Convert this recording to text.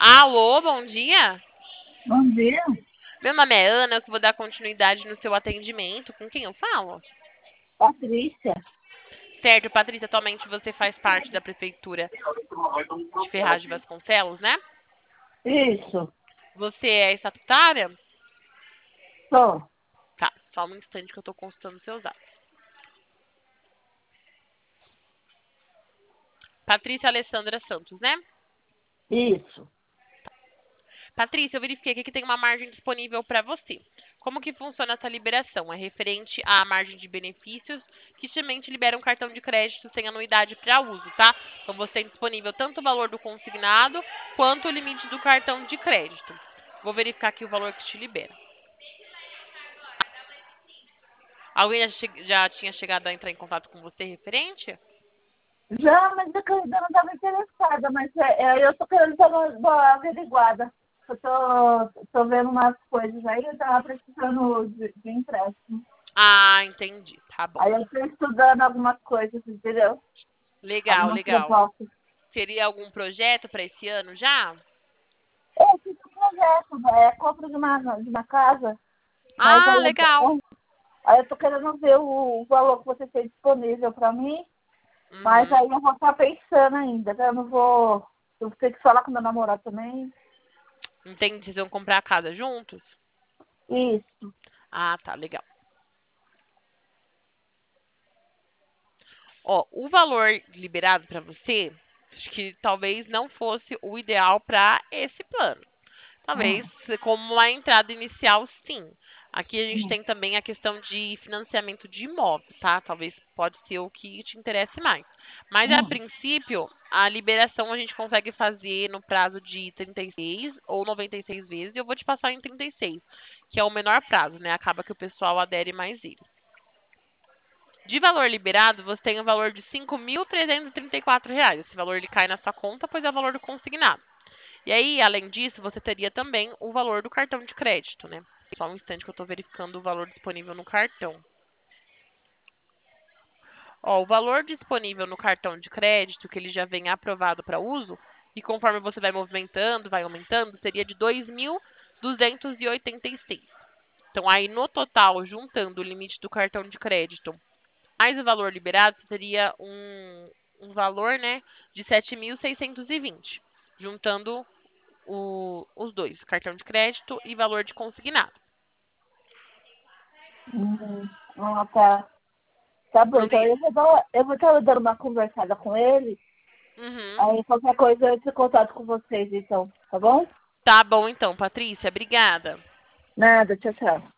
Alô, bom dia. Bom dia, Meu nome é Ana, eu que vou dar continuidade no seu atendimento. Com quem eu falo? Patrícia. Certo, Patrícia, atualmente você faz parte da Prefeitura de Ferraz de Vasconcelos, né? Isso, Você é estatutária? sou. Tá, só um instante que eu tô consultando seus dados. Patrícia Alessandra Santos, né? Isso. Patrícia, eu verifiquei aqui que tem uma margem disponível para você. Como que funciona essa liberação? É referente à margem de benefícios que somente libera um cartão de crédito sem anuidade para uso, tá? Então você tem disponível tanto o valor do consignado quanto o limite do cartão de crédito. Vou verificar aqui o valor que te libera. Alguém já tinha chegado a entrar em contato com você referente? Já, mas é que eu ainda não estava interessada, mas eu tô querendo dar uma averiguada. Eu tô vendo umas coisas aí, eu tava precisando de empréstimo. Ah, entendi. Tá bom. Aí eu estou estudando algumas coisas, entendeu? Legal, Algumas legal. propostas. Seria algum projeto para esse ano já? Eu fiz um projeto, compra de uma casa, mas Ah, legal. aí eu tô querendo ver o valor que você tem disponível para mim. Mas Uhum. aí eu vou estar pensando ainda, né? Eu não vou. Eu vou ter que falar com meu namorado também. Entendi. Vocês vão comprar a casa juntos? Isso. Ah, tá, legal. Ó, o valor liberado para você, acho que talvez não fosse o ideal para esse plano. Talvez Hum, como uma entrada inicial, sim. Aqui a gente hum, tem também a questão de financiamento de imóvel, tá? Talvez pode ser o que te interesse mais. Mas a hum, princípio, a liberação a gente consegue fazer no prazo de 36 ou 96 vezes, e eu vou te passar em 36, que é o menor prazo, né? Acaba que o pessoal adere mais ele. De valor liberado, você tem o valor de R$ 5.334. Esse valor ele cai na sua conta, pois é o valor do consignado. E aí, além disso, você teria também o valor do cartão de crédito, né? Só um instante que eu estou verificando o valor disponível no cartão. Ó, o valor disponível no cartão de crédito, que ele já vem aprovado para uso, e conforme você vai movimentando, vai aumentando, seria de 2.286. Então, aí no total, juntando o limite do cartão de crédito mais o valor liberado, seria um valor, né, de 7.620, juntando os dois, cartão de crédito e valor de consignado. tá. Tá bom, então Li- eu vou estar dando uma conversada com ele. Uhum. Aí qualquer coisa eu entro em contato com vocês, então. Tá bom? Tá bom então, Patrícia, obrigada. Nada, tchau, tchau.